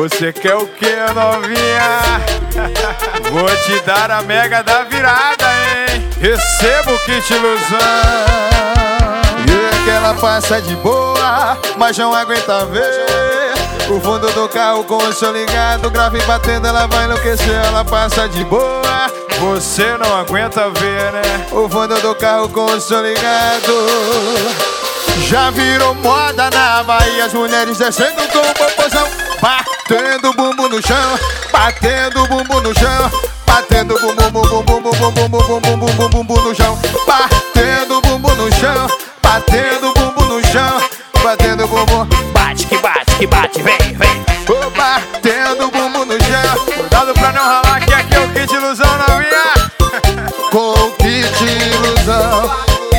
Você quer o que, novinha? Vou te dar a mega da virada, hein? Receba o kit ilusão. E que ela passa de boa, mas não aguenta ver o fundo do carro com o som ligado, grave batendo, ela vai enlouquecer. Ela passa de boa, você não aguenta ver, né? o fundo do carro com o som ligado. Já virou moda na Bahia, as mulheres descendo com o popozão, batendo bumbum no chão, batendo bumbum no chão, batendo bumbum, bumbum, bumbum, bumbum, bumbum, bumbum, bumbum, bumbum no chão, batendo bumbum no chão, batendo bumbum no chão, batendo bumbum. Bate, que bate, vem, vem. Batendo bumbum no chão. Cuidado pra não ralar, que aqui é o kit ilusão, novinha. Com o kit ilusão.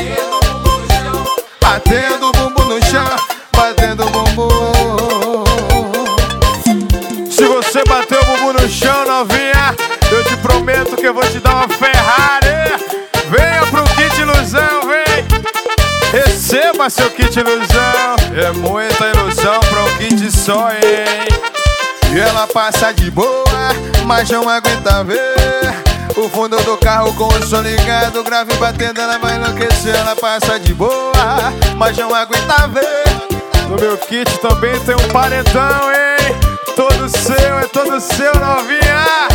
Batendo bumbum no chão, batendo bumbum. Se você bater o bumbum no chão, novinha, eu te prometo que eu vou te dar uma Ferrari. Venha pro kit ilusão, vem. Receba seu kit ilusão. É muita ilusão pra um kit só, hein? E ela passa de boa, mas não aguenta ver o fundo do carro com o som ligado, grave batendo, ela vai enlouquecer. Ela passa de boa, mas não aguenta ver. No meu kit também tem um paredão, hein? Todo seu, é todo seu, novinha.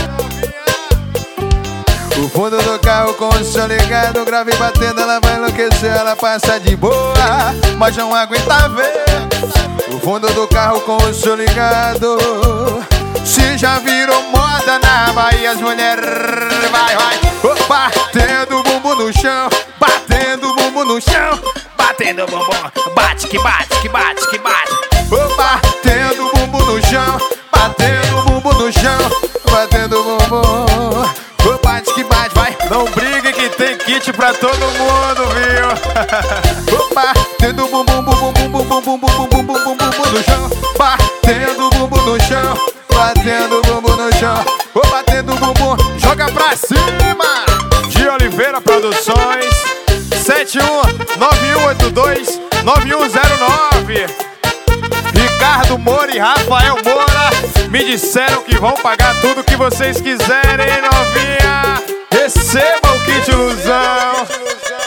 O fundo do carro com o som ligado, grave batendo, ela vai enlouquecer. Ela passa de boa, mas não aguenta ver o fundo do carro com o som ligado. Se já virou moda na Bahia, as mulheres vai, batendo bumbum no chão, batendo bumbum no chão, Batendo bumbum, bate, que bate, que bate, que bate. batendo bumbum no chão, batendo bumbum no chão, batendo bumbum. Bate que bate, vai. Não brigue que tem kit pra todo mundo, viu? Batendo bumbum, bumbum, bumbum, bumbum, bumbum, bumbum, bumbum, bumbum no chão, batendo bumbum no chão, batendo bumbum no chão, batendo bumbum, joga pra cima. De Oliveira Produções, 7191829109. Ricardo Moura e Rafael Moura me disseram que vão pagar tudo que vocês quiserem, novinha. Receba o kit ilusão.